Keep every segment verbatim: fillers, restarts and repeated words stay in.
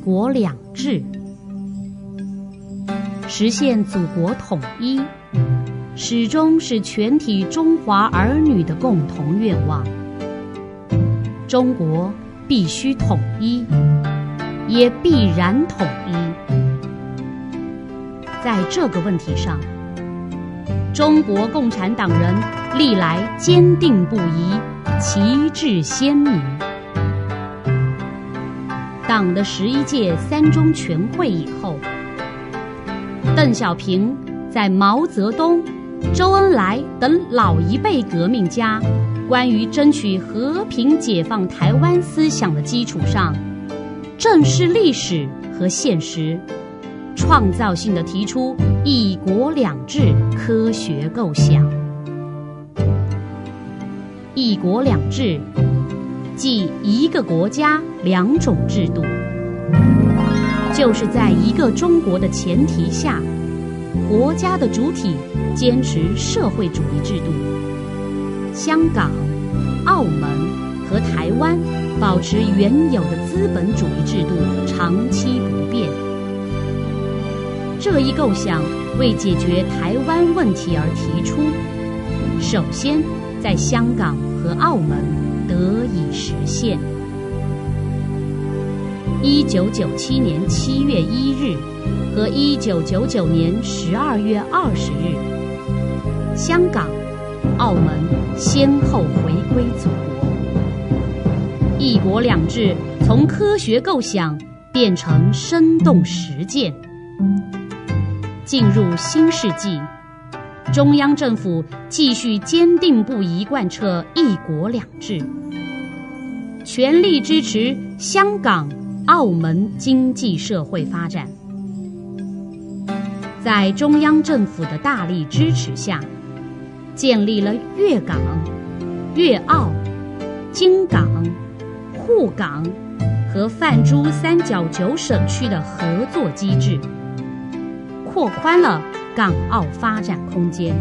国两制。实现祖国统一，始终是全体中华儿女的共同愿望。中国必须统一，也必然统一。在这个问题上，中国共产党人历来坚定不移，旗帜鲜明。党的十一届三中全会以后，邓小平在毛泽东、周恩来等老一辈革命家关于争取和平解放台湾思想的基础上，正视历史和现实，创造性地提出一国两制科学构想。一国两制即一个国家两种制度，就是在一个中国的前提下，国家的主体坚持社会主义制度，香港、澳门和台湾保持原有的资本主义制度长期不变。这一构想为解决台湾问题而提出，首先在香港和澳门得以实现。一九九七年七月一日和一九九九年十二月二十日，香港、澳门先后回归祖国。一国两制从科学构想变成生动实践。进入新世纪，中央政府继续坚定不移贯彻一国两制，全力支持香港、澳门经济社会发展。在中央政府的大力支持下，建立了粤港、粤澳、京港、沪港和泛珠三角九省区的合作机制，扩宽了港澳发展空间。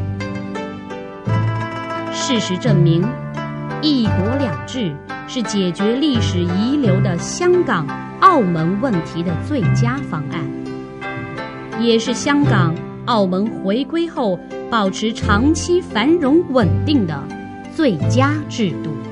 事实证明，一国两制是解决历史遗留的香港、澳门问题的最佳方案，也是香港、澳门回归后保持长期繁荣稳定的最佳制度。